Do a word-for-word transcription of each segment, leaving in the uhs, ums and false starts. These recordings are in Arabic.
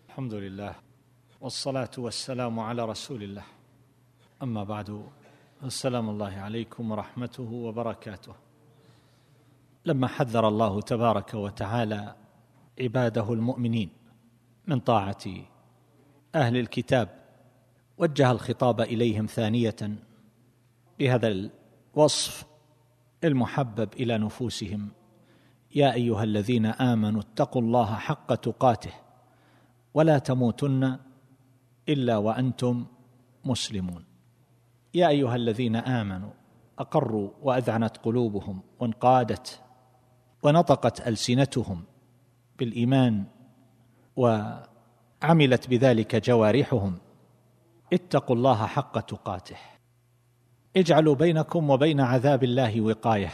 الحمد لله والصلاة والسلام على رسول الله، أما بعد، السلام الله عليكم ورحمته وبركاته. لما حذر الله تبارك وتعالى عباده المؤمنين من طاعة أهل الكتاب، وجه الخطاب إليهم ثانية بهذا الوصف المحبب إلى نفوسهم: يا أيها الذين آمنوا اتقوا الله حق تقاته ولا تموتن إلا وأنتم مسلمون. يا أيها الذين آمنوا أقروا وأذعنت قلوبهم وانقادت ونطقت ألسنتهم بالإيمان وعملت بذلك جوارحهم. اتقوا الله حق تقاته، اجعلوا بينكم وبين عذاب الله وقاية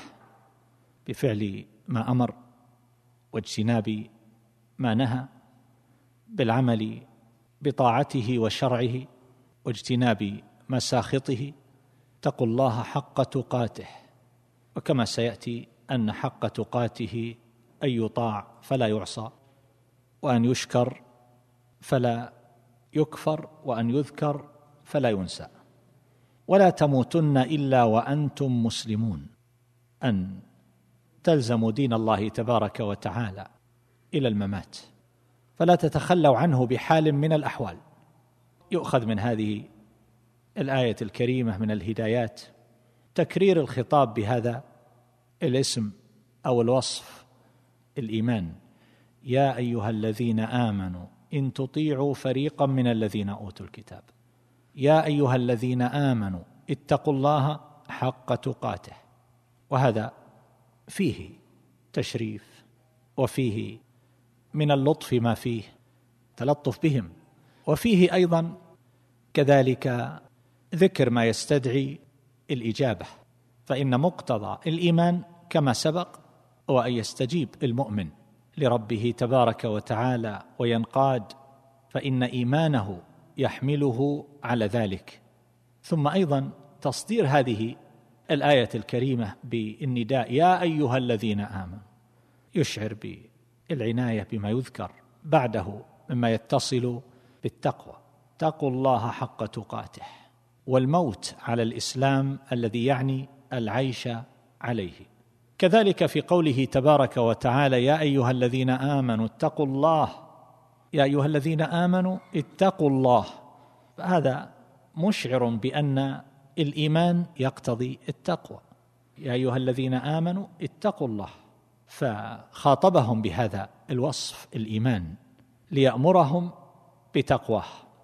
بفعل ما أمر واجتناب ما نهى، بالعمل بطاعته وشرعه واجتناب مساخطه. اتقوا الله حق تقاته، وكما سيأتي أن حق تقاته أن يطاع فلا يعصى، وأن يشكر فلا يكفر، وأن يذكر فلا ينسى. ولا تموتن إلا وأنتم مسلمون، أن تلزموا دين الله تبارك وتعالى إلى الممات، فلا تتخلوا عنه بحال من الأحوال. يؤخذ من هذه الآية الكريمة من الهدايات تكرير الخطاب بهذا الاسم أو الوصف: الإيمان. يا أيها الذين آمنوا إن تطيعوا فريقا من الذين أوتوا الكتاب. يا أيها الذين آمنوا اتقوا الله حق تقاته. وهذا فيه تشريف، وفيه من اللطف ما فيه تلطف بهم، وفيه أيضا كذلك ذكر ما يستدعي الإجابة، فإن مقتضى الإيمان كما سبق هو أن يستجيب المؤمن لربه تبارك وتعالى وينقاد، فإن إيمانه يحمله على ذلك. ثم أيضا تصدير هذه الآية الكريمة بالنداء: يا أيها الذين آمنوا، يشعر بالعناية بما يذكر بعده مما يتصل بالتقوى. اتقوا الله حق تقاته، والموت على الإسلام الذي يعني العيش عليه. كذلك في قوله تبارك وتعالى: يا أيها الذين آمنوا اتقوا الله. يا أيها الذين آمنوا اتقوا الله، هذا مشعر بأن الإيمان يقتضي التقوى. يا أيها الذين آمنوا اتقوا الله، فخاطبهم بهذا الوصف الإيمان ليأمرهم بتقواه.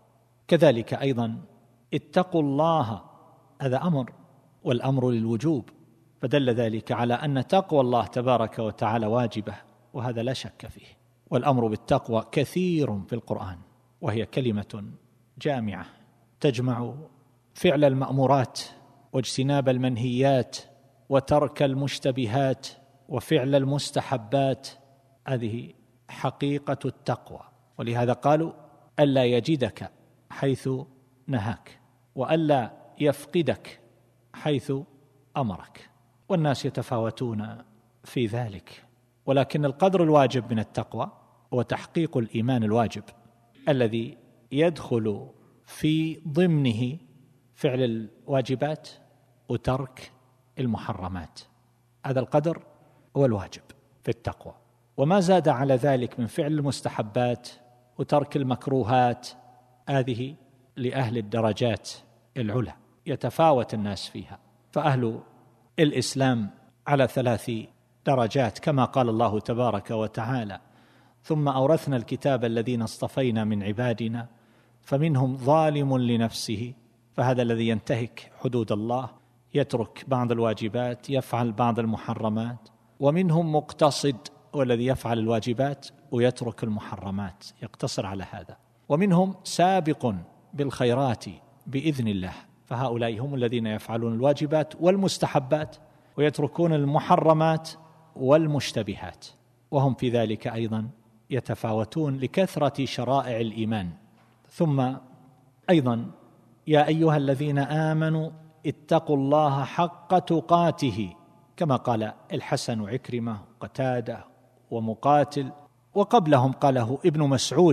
كذلك أيضا اتقوا الله، هذا أمر، والأمر للوجوب، فدل ذلك على أن تقوى الله تبارك وتعالى واجبة، وهذا لا شك فيه. والأمر بالتقوى كثير في القرآن، وهي كلمة جامعة تجمع فعل المأمورات واجتناب المنهيات وترك المشتبهات وفعل المستحبات. هذه حقيقة التقوى، ولهذا قالوا: ألا يجدك حيث نهاك، وألا يفقدك حيث أمرك. والناس يتفاوتون في ذلك، ولكن القدر الواجب من التقوى هو تحقيق الإيمان الواجب الذي يدخل في ضمنه فعل الواجبات وترك المحرمات. هذا القدر هو الواجب في التقوى، وما زاد على ذلك من فعل المستحبات وترك المكروهات، هذه لأهل الدرجات العلى، يتفاوت الناس فيها. فأهل الإسلام على ثلاث درجات، كما قال الله تبارك وتعالى: ثم أورثنا الكتاب الذين اصطفينا من عبادنا فمنهم ظالم لنفسه، فهذا الذي ينتهك حدود الله، يترك بعض الواجبات، يفعل بعض المحرمات. ومنهم مقتصد، والذي يفعل الواجبات ويترك المحرمات، يقتصر على هذا. ومنهم سابق بالخيرات بإذن الله، فهؤلاء هم الذين يفعلون الواجبات والمستحبات ويتركون المحرمات والمشتبهات، وهم في ذلك أيضا يتفاوتون لكثرة شرائع الإيمان. ثم أيضا: يا أيها الذين آمنوا اتقوا الله حق تقاته، كما قال الحسن وعكرمة وقتادة ومقاتل، وقبلهم قاله ابن مسعود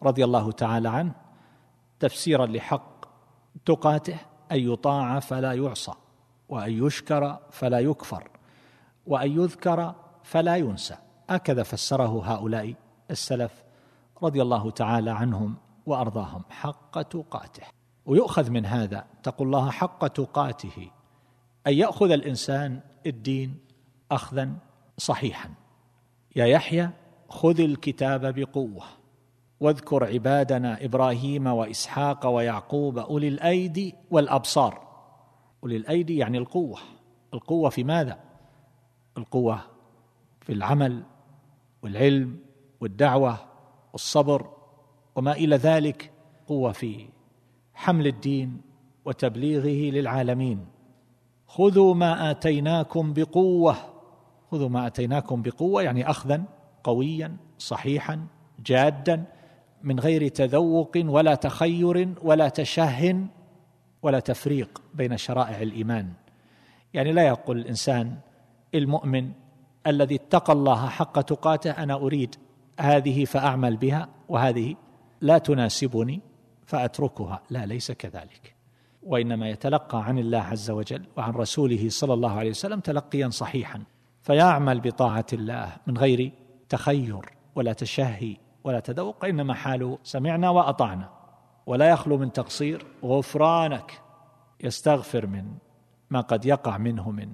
رضي الله تعالى عنه تفسيرا لحق تقاته: أن يطاع فلا يعصى، وأن يشكر فلا يكفر، وأن يذكر فلا ينسى. هكذا فسره هؤلاء السلف رضي الله تعالى عنهم وأرضاهم: حق تقاته. ويؤخذ من هذا اتقوا الله حق تقاته أن يأخذ الإنسان الدين أخذا صحيحا. يا يحيى خذ الكتاب بقوة واذكر عبادنا إبراهيم وإسحاق ويعقوب أولي الأيدي والأبصار. أولي الأيدي يعني القوة. القوة في ماذا؟ القوة في العمل والعلم والدعوة والصبر وما إلى ذلك، قوة في حمل الدين وتبليغه للعالمين. خذوا ما آتيناكم بقوة. خذوا ما آتيناكم بقوة يعني أخذا قويا صحيحا جادا، من غير تذوق ولا تخير ولا تشه ولا تفريق بين شرائع الإيمان. يعني لا يقول الإنسان المؤمن الذي اتقى الله حق تقاته: أنا أريد هذه فأعمل بها، وهذه لا تناسبني فأتركها. لا، ليس كذلك، وإنما يتلقى عن الله عز وجل وعن رسوله صلى الله عليه وسلم تلقيا صحيحا، فيعمل بطاعة الله من غير تخير ولا تشهي ولا تذوق، إنما حاله سمعنا وأطعنا، ولا يخلو من تقصير. غفرانك، يستغفر من ما قد يقع منه من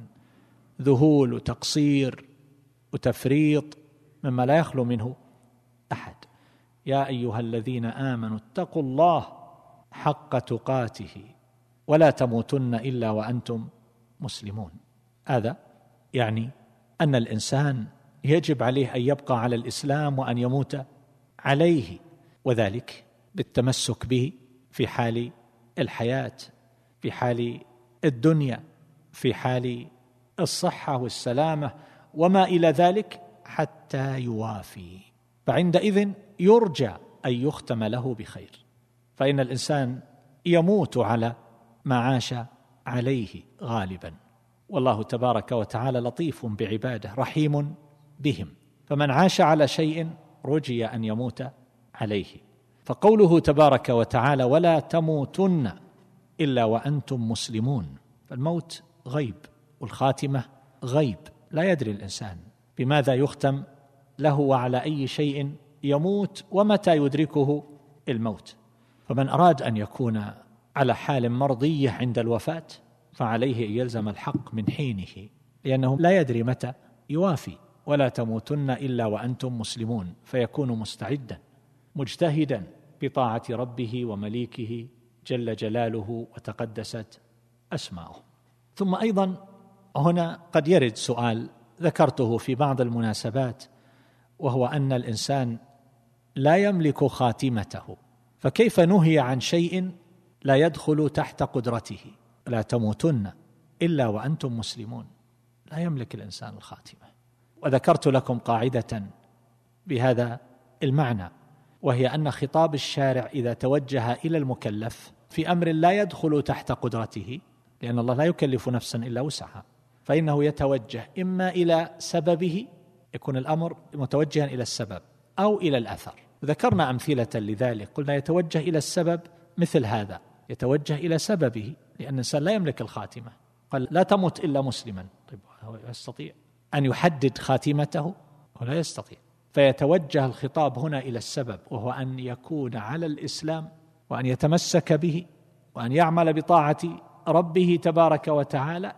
ذهول وتقصير وتفريط مما لا يخلو منه أحد. يا أيها الذين آمنوا اتقوا الله حق تقاته ولا تموتن إلا وأنتم مسلمون. هذا يعني أن الإنسان يجب عليه أن يبقى على الإسلام وأن يموت عليه، وذلك بالتمسك به في حال الحياة، في حال الدنيا، في حال الصحة والسلامة وما إلى ذلك، حتى يوافي. فعندئذ يرجى أن يختم له بخير، فإن الإنسان يموت على ما عاش عليه غالبا، والله تبارك وتعالى لطيف بعباده رحيم بهم، فمن عاش على شيء رجي أن يموت عليه. فقوله تبارك وتعالى: ولا تموتن إلا وأنتم مسلمون، فالموت غيب والخاتمة غيب، لا يدري الإنسان بماذا يختم له وعلى أي شيء يموت ومتى يدركه الموت. فمن أراد أن يكون على حال مرضية عند الوفاة فعليه أن يلزم الحق من حينه، لأنه لا يدري متى يوافي. ولا تموتن إلا وأنتم مسلمون، فيكون مستعدا مجتهدا بطاعة ربه ومليكه جل جلاله وتقدست أسماؤه. ثم أيضا هنا قد يرد سؤال ذكرته في بعض المناسبات، وهو أن الإنسان لا يملك خاتمته، فكيف نهي عن شيء لا يدخل تحت قدرته؟ لا تموتن إلا وأنتم مسلمون، لا يملك الإنسان الخاتمة. وذكرت لكم قاعدة بهذا المعنى، وهي أن خطاب الشارع إذا توجه إلى المكلف في أمر لا يدخل تحت قدرته، لأن الله لا يكلف نفسا إلا وسعها، فإنه يتوجه إما إلى سببه، يكون الأمر متوجها إلى السبب، أو إلى الأثر. ذكرنا أمثلة لذلك، قلنا يتوجه إلى السبب مثل هذا، يتوجه إلى سببه، لأن الإنسان لا يملك الخاتمة. قال: لا تموت إلا مسلما. طيب هو يستطيع أن يحدد خاتمته؟ ولا يستطيع. فيتوجه الخطاب هنا إلى السبب، وهو أن يكون على الإسلام وأن يتمسك به وأن يعمل بطاعة ربه تبارك وتعالى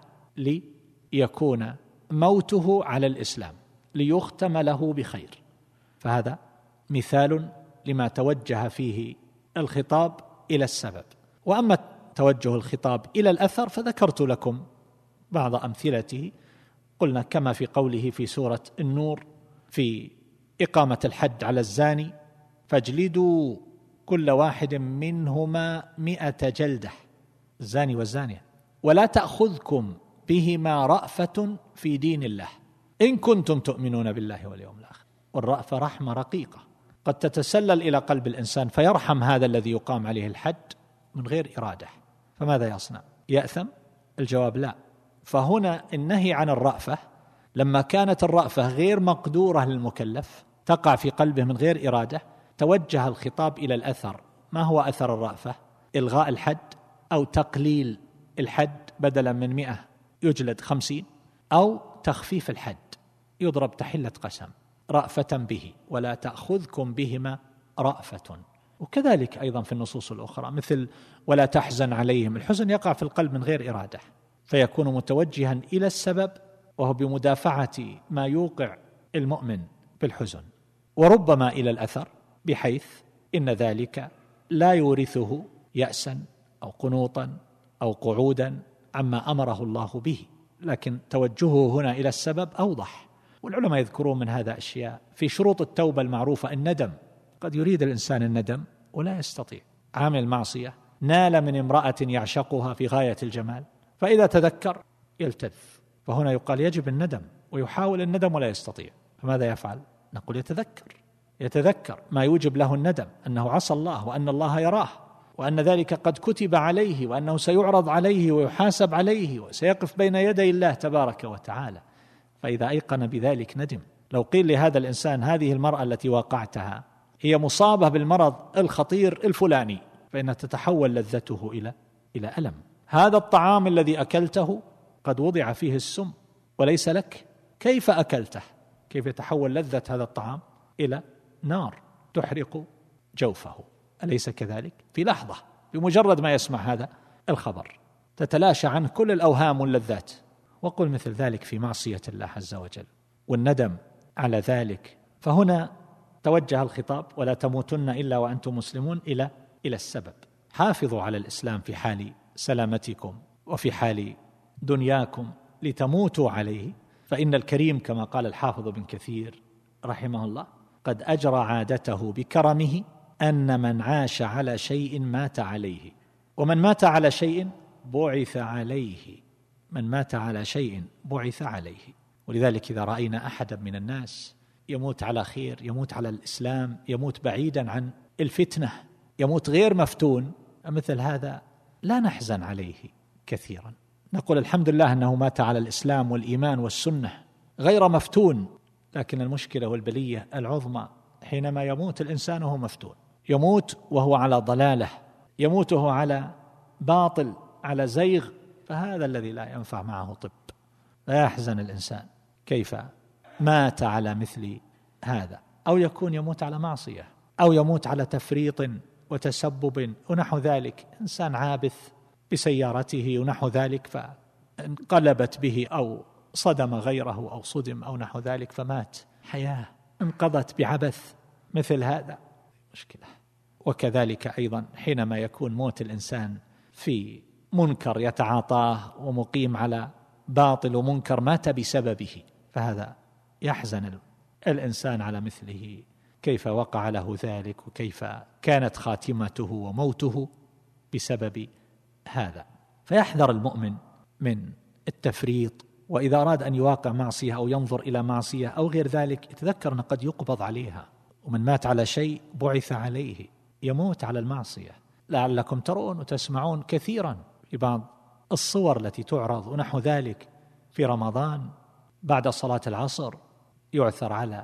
ليكون موته على الإسلام ليختم له بخير. فهذا مثال لما توجه فيه الخطاب إلى السبب. وأما توجه الخطاب إلى الأثر فذكرت لكم بعض أمثلته، قلنا كما في قوله في سورة النور في إقامة الحد على الزاني: فاجلدوا كل واحد منهما مئة جلدة، الزاني والزانية، ولا تأخذكم بهما رأفة في دين الله إن كنتم تؤمنون بالله واليوم الآخر. والرأفة رحمة رقيقة قد تتسلل إلى قلب الإنسان فيرحم هذا الذي يقام عليه الحد من غير إرادة، فماذا يصنع؟ يأثم؟ الجواب لا. فهنا النهي عن الرأفة لما كانت الرأفة غير مقدورة للمكلف، تقع في قلبه من غير إرادة، توجه الخطاب إلى الأثر. ما هو أثر الرأفة؟ إلغاء الحد أو تقليل الحد، بدلا من مئة يجلد خمسين، أو تخفيف الحد يضرب تحلة قسم رأفة به ولا تأخذكم بهما رأفة. وكذلك أيضا في النصوص الأخرى مثل ولا تحزن عليهم. الحزن يقع في القلب من غير إرادة، فيكون متوجها إلى السبب وهو بمدافعة ما يوقع المؤمن بالحزن، وربما إلى الأثر بحيث إن ذلك لا يورثه يأسا أو قنوطا أو قعودا عما أمره الله به، لكن توجهه هنا إلى السبب أوضح. والعلماء يذكرون من هذا أشياء. في شروط التوبة المعروفة الندم، قد يريد الإنسان الندم ولا يستطيع، عامل معصية نال من امرأة يعشقها في غاية الجمال، فإذا تذكر يلتذ، فهنا يقال يجب الندم، ويحاول الندم ولا يستطيع، فماذا يفعل؟ نقول يتذكر يتذكر ما يوجب له الندم، أنه عصى الله وأن الله يراه وأن ذلك قد كتب عليه وأنه سيعرض عليه ويحاسب عليه وسيقف بين يدي الله تبارك وتعالى. فإذا أيقن بذلك ندم. لو قيل لهذا الإنسان هذه المرأة التي واقعتها هي مصابة بالمرض الخطير الفلاني، فإنها تتحول لذته إلى إلى ألم. هذا الطعام الذي أكلته قد وضع فيه السم وليس لك، كيف أكلته؟ كيف يتحول لذة هذا الطعام إلى نار تحرق جوفه؟ أليس كذلك؟ في لحظة بمجرد ما يسمع هذا الخبر تتلاشى عنه كل الأوهام واللذات. وقل مثل ذلك في معصية الله عز وجل والندم على ذلك. فهنا توجه الخطاب ولا تموتن إلا وأنتم مسلمون إلى إلى السبب. حافظوا على الإسلام في حال سلامتكم وفي حال دنياكم لتموتوا عليه، فإن الكريم كما قال الحافظ بن كثير رحمه الله قد أجرى عادته بكرمه أن من عاش على شيء مات عليه، ومن مات على شيء بعث عليه. من مات على شيء بعث عليه. ولذلك إذا رأينا أحدا من الناس يموت على خير، يموت على الإسلام، يموت بعيدا عن الفتنة، يموت غير مفتون، مثل هذا لا نحزن عليه كثيرا، نقول الحمد لله أنه مات على الإسلام والإيمان والسنة غير مفتون. لكن المشكلة والبلية العظمى حينما يموت الإنسان وهو مفتون، يموت وهو على ضلاله، يموت وهو على باطل، على زيغ، فهذا الذي لا ينفع معه طب. لا يحزن الإنسان كيف مات على مثل هذا، أو يكون يموت على معصية، أو يموت على تفريط وتسبب ونحو ذلك، إنسان عابث بسيارته ونحو ذلك فانقلبت به أو صدم غيره أو صدم أو نحو ذلك فمات، حياة انقضت بعبث، مثل هذا مشكلة. وكذلك أيضا حينما يكون موت الإنسان في منكر يتعاطاه ومقيم على باطل ومنكر مات بسببه، فهذا يحزن الإنسان على مثله، كيف وقع له ذلك وكيف كانت خاتمته وموته بسبب هذا. فيحذر المؤمن من التفريط، وإذا أراد أن يواقع معصية أو ينظر إلى معصية أو غير ذلك يتذكر أنه قد يقبض عليها، ومن مات على شيء بعث عليه، يموت على المعصية. لعلكم ترون وتسمعون كثيرا في بعض الصور التي تعرض ونحو ذلك في رمضان بعد صلاة العصر يعثر على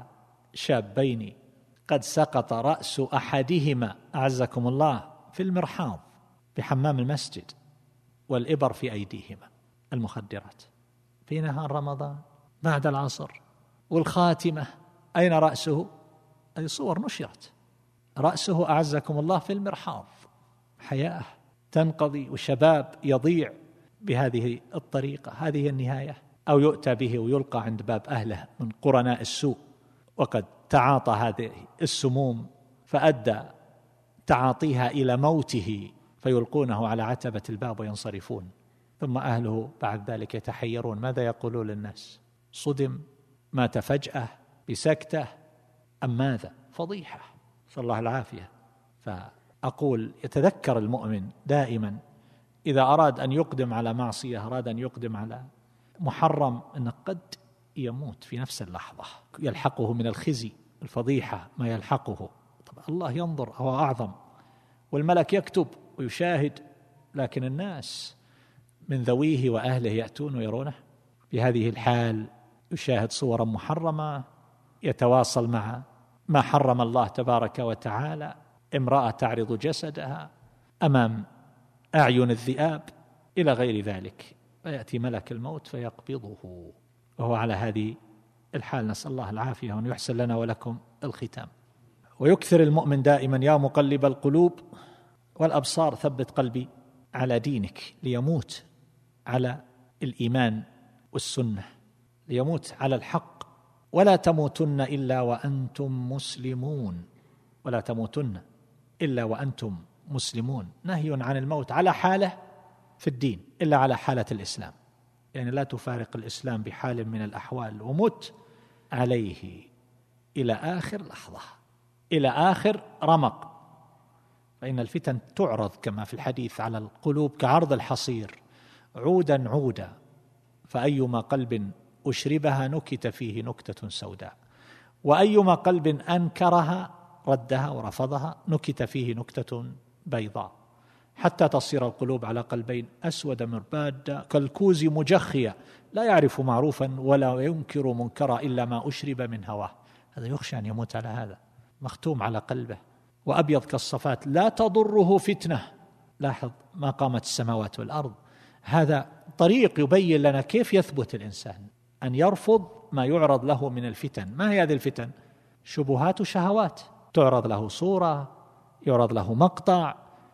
شابين قد سقط رأس أحدهما أعزكم الله في المرحاض بحمام المسجد والإبر في أيديهما، المخدرات في نهار رمضان بعد العصر. والخاتمة أين رأسه؟ هذه صور نشرت، رأسه أعزكم الله في المرحاض، حياة تنقضي وشباب يضيع بهذه الطريقة. هذه النهاية. أو يؤتى به ويلقى عند باب أهله من قرناء السوء وقد تعاطى هذه السموم فأدى تعاطيها إلى موته، فيلقونه على عتبة الباب وينصرفون، ثم أهله بعد ذلك يتحيرون ماذا يقولون للناس؟ صدم، مات فجأة بسكتة أم ماذا؟ فضيحة، صلى الله العافية. فأقول يتذكر المؤمن دائما إذا أراد أن يقدم على معصية، أراد أن يقدم على محرم، أنه قد يموت في نفس اللحظة، يلحقه من الخزي الفضيحة ما يلحقه. طبعا الله ينظر، هو أعظم، والملك يكتب ويشاهد، لكن الناس من ذويه وأهله يأتون ويرونه بهذه الحال، يشاهد صورا محرمة، يتواصل مع ما حرم الله تبارك وتعالى، امرأة تعرض جسدها أمام أعين الذئاب إلى غير ذلك، فيأتي ملك الموت فيقبضه وهو على هذه الحال. نسأل الله العافية وأن يحسن لنا ولكم الختام. ويكثر المؤمن دائما يا مقلب القلوب والأبصار ثبت قلبي على دينك، ليموت على الإيمان والسنة، ليموت على الحق. ولا تموتن إلا وأنتم مسلمون، ولا تموتن إلا وأنتم مسلمون، نهي عن الموت على حالة في الدين إلا على حالة الإسلام، يعني لا تفارق الإسلام بحال من الأحوال، ومت عليه إلى آخر لحظة، إلى آخر رمق. فإن الفتن تعرض كما في الحديث على القلوب كعرض الحصير عودا عودا، فأيما قلب أشربها نكت فيه نكتة سوداء، وأيما قلب أنكرها ردها ورفضها نكت فيه نكتة بيضاء، حتى تصير القلوب على قلبين أسود مربادا كالكوز مجخيا لا يعرف معروفا ولا ينكر منكرا إلا ما أشرب من هواه. هذا يخشى أن يموت على هذا، مختوم على قلبه، وأبيض كالصفات لا تضره فتنة. لاحظ ما قامت السماوات والأرض، هذا طريق يبين لنا كيف يثبت الإنسان أن يرفض ما يعرض له من الفتن. ما هي هذه الفتن؟ شبهات وشهوات، تعرض له صورة، يعرض له مقطع،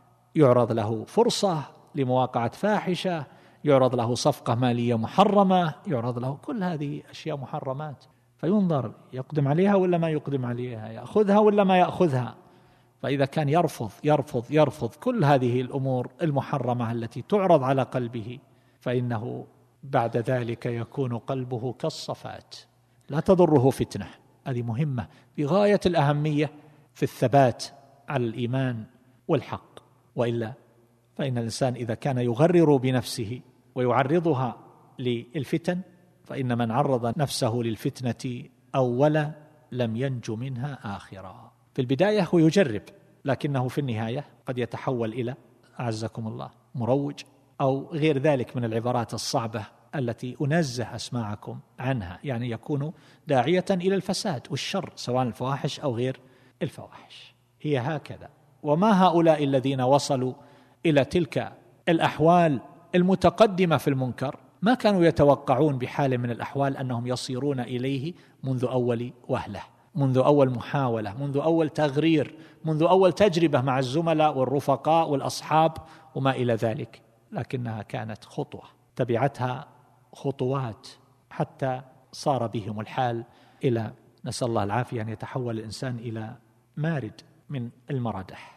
يعرض له فرصة لمواقعة فاحشة، يعرض له صفقة مالية محرمة، يعرض له كل هذه أشياء محرمات، فينظر يقدم عليها ولا ما يقدم عليها، يأخذها ولا ما يأخذها. فإذا كان يرفض يرفض يرفض كل هذه الأمور المحرمة التي تعرض على قلبه، فإنه بعد ذلك يكون قلبه كالصفات لا تضره فتنة. هذه مهمة بغاية الأهمية في الثبات على الإيمان والحق، وإلا فإن الإنسان إذا كان يغرر بنفسه ويعرضها للفتن، فإن من عرض نفسه للفتنة أولا لم ينج منها آخرا. في البداية هو يجرب، لكنه في النهاية قد يتحول إلى أعزكم الله مروج أو غير ذلك من العبارات الصعبة التي أنزه أسماعكم عنها، يعني يكون داعية إلى الفساد والشر سواء الفواحش أو غير الفواحش. هي هكذا. وما هؤلاء الذين وصلوا إلى تلك الأحوال المتقدمة في المنكر ما كانوا يتوقعون بحال من الأحوال أنهم يصيرون إليه منذ أول وهلة، منذ أول محاولة، منذ أول تغرير، منذ أول تجربة مع الزملاء والرفقاء والأصحاب وما إلى ذلك، لكنها كانت خطوة تبعتها خطوات حتى صار بهم الحال إلى نسأل الله العافية أن يتحول الإنسان إلى مارد من المردح.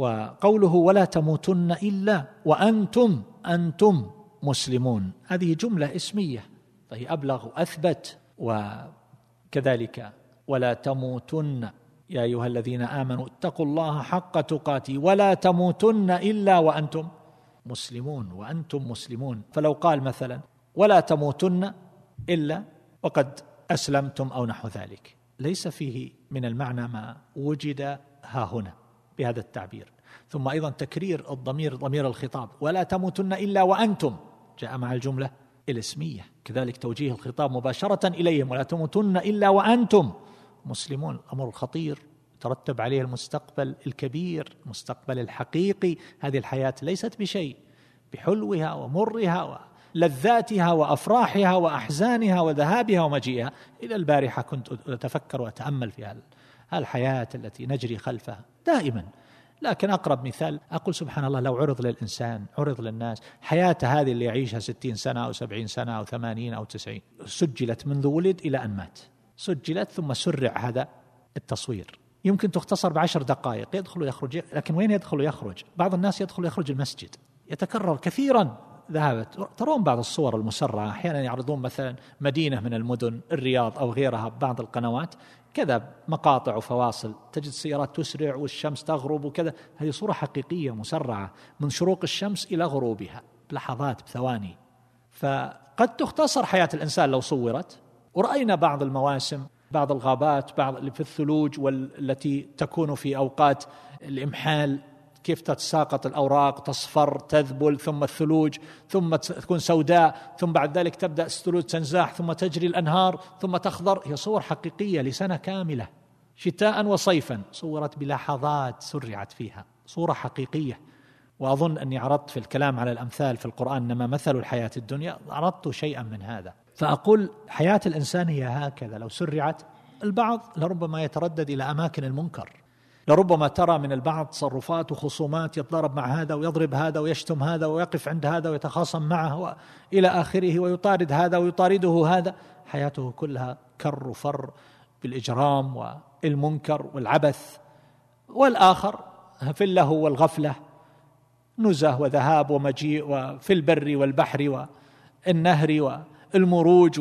وقوله ولا تموتن إلا وأنتم أنتم مسلمون، هذه جملة اسمية فهي أبلغ وأثبت. وكذلك ولا تموتن يا أيها الذين آمنوا اتقوا الله حق تقاته ولا تموتن إلا وأنتم مسلمون، وأنتم مسلمون. فلو قال مثلا ولا تموتن إلا وقد أسلمتم أو نحو ذلك، ليس فيه من المعنى ما وجد ها هنا بهذا التعبير. ثم أيضا تكرير الضمير ضمير الخطاب ولا تموتن إلا وأنتم جاء مع الجملة الاسمية، كذلك توجيه الخطاب مباشرة إليهم ولا تموتن إلا وأنتم مسلمون. أمر خطير ترتب عليه المستقبل الكبير، المستقبل الحقيقي. هذه الحياة ليست بشيء، بحلوها ومرها ولذاتها وأفراحها وأحزانها وذهابها ومجيئها. إلى البارحة كنت أتفكر وأتأمل في الحياة التي نجري خلفها دائما، لكن أقرب مثال أقول سبحان الله لو عرض للإنسان عرض للناس حياته هذه اللي يعيشها ستين سنة أو سبعين سنة أو ثمانين أو تسعين، سجلت منذ ولد إلى أن مات، سجلت ثم سرع هذا التصوير، يمكن تختصر بعشر دقائق، يدخل ويخرج. لكن وين يدخل ويخرج؟ بعض الناس يدخل ويخرج المسجد، يتكرر كثيرا. ذهبت ترون بعض الصور المسرعة أحيانا يعرضون مثلا مدينة من المدن، الرياض أو غيرها، بعض القنوات كذا مقاطع وفواصل، تجد السيارات تسرع والشمس تغرب وكذا. هذه صورة حقيقية مسرعة من شروق الشمس إلى غروبها بلحظات بثواني. فقد تختصر حياة الإنسان لو صورت. ورأينا بعض المواسم، بعض الغابات، بعض اللي في الثلوج والتي تكون في أوقات الإمحال، كيف تتساقط الأوراق، تصفر، تذبل، ثم الثلوج، ثم تكون سوداء، ثم بعد ذلك تبدأ الثلوج تنزاح، ثم تجري الأنهار، ثم تخضر. هي صور حقيقية لسنة كاملة شتاء وصيفا، صورت بلحظات سرعت فيها، صورة حقيقية. وأظن أني عرضت في الكلام على الأمثال في القرآن إنما مثل الحياة الدنيا، عرضت شيئا من هذا. فأقول حياة الإنسان هي هكذا، لو سرعت البعض لربما يتردد إلى أماكن المنكر، لربما ترى من البعض تصرفات وخصومات، يتضارب مع هذا ويضرب هذا ويشتم هذا ويقف عند هذا ويتخاصم معه إلى آخره، ويطارد هذا ويطارده هذا، حياته كلها كر وفر بالإجرام والمنكر والعبث. والآخر في اللهو والغفلة، نزه وذهاب ومجيء، وفي البر والبحر والنهر والمروج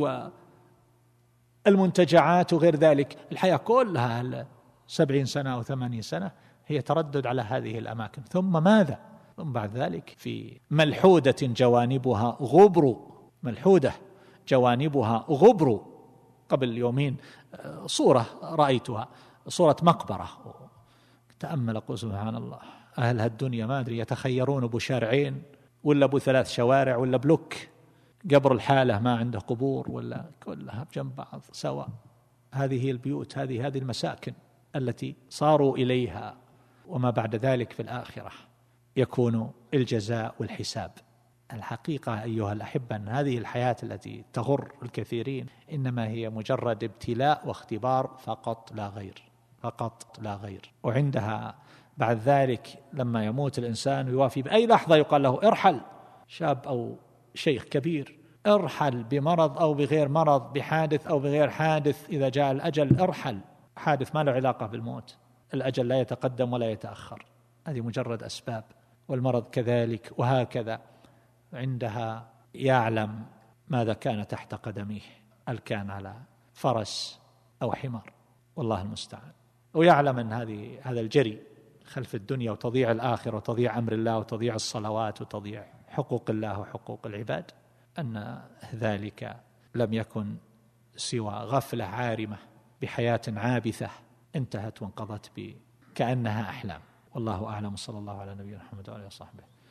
والمنتجعات وغير ذلك. الحياة كلها سبعين سنة أو ثمانين سنة هي تردد على هذه الأماكن. ثم ماذا؟ ثم بعد ذلك في ملحودة جوانبها غبر، ملحودة جوانبها غبر. قبل يومين صورة رأيتها، صورة مقبرة، تأمل قل سبحان الله، أهل هالدنيا ما أدري يتخيرون أبو شارعين ولا أبو ثلاث شوارع ولا بلوك، قبر الحالة ما عنده قبور، ولا كلها بجنب بعض سواء. هذه البيوت، هذه هذه المساكن التي صاروا إليها. وما بعد ذلك في الآخرة يكون الجزاء والحساب. الحقيقة أيها الأحبة أن هذه الحياة التي تغر الكثيرين إنما هي مجرد ابتلاء واختبار فقط لا غير، فقط لا غير. وعندها بعد ذلك لما يموت الإنسان يوافي بأي لحظة يقال له ارحل، شاب أو شيخ كبير، ارحل بمرض أو بغير مرض، بحادث أو بغير حادث، إذا جاء الأجل ارحل. حادث ما له علاقة بالموت، الأجل لا يتقدم ولا يتأخر، هذه مجرد أسباب. والمرض كذلك، وهكذا. عندها يعلم ماذا كان تحت قدميه، هل كان على فرس أو حمار، والله المستعان. ويعلم أن هذه هذا الجري خلف الدنيا وتضيع الآخرة وتضيع أمر الله وتضيع الصلوات وتضيع حقوق الله وحقوق العباد، أن ذلك لم يكن سوى غفلة عارمة بحياة عابثة انتهت وانقضت كأنها أحلام. والله أعلم، صلى الله على نبينا محمد وآله وصحبه.